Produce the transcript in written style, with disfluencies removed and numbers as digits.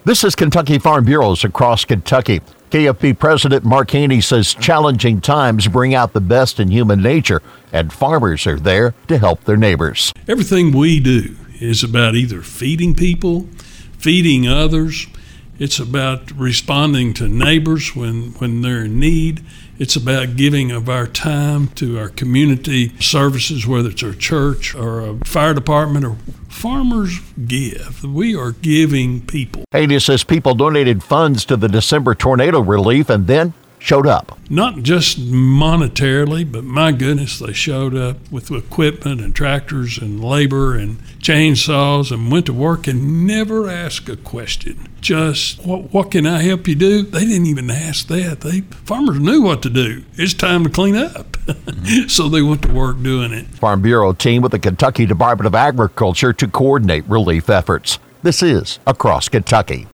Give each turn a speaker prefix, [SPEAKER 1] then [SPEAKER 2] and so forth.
[SPEAKER 1] This is Kentucky Farm Bureaus across Kentucky. KFB President Mark Haney says challenging times bring out the best in human nature, and farmers are there to help their neighbors.
[SPEAKER 2] Everything we do is about either feeding people, feeding others. It's about responding to neighbors when they're in need. It's about giving of our time to our community services, whether it's our church or a fire department or farmers give. We are giving people.
[SPEAKER 1] Haney says people donated funds to the December tornado relief and then showed up.
[SPEAKER 2] Not just monetarily, but my goodness, they showed up with equipment and tractors and labor and chainsaws and went to work and never asked a question. Just, what can I help you do? They didn't even ask that. Farmers knew what to do. It's time to clean up. So they went to work doing it.
[SPEAKER 1] Farm Bureau team with the Kentucky Department of Agriculture to coordinate relief efforts. This is Across Kentucky.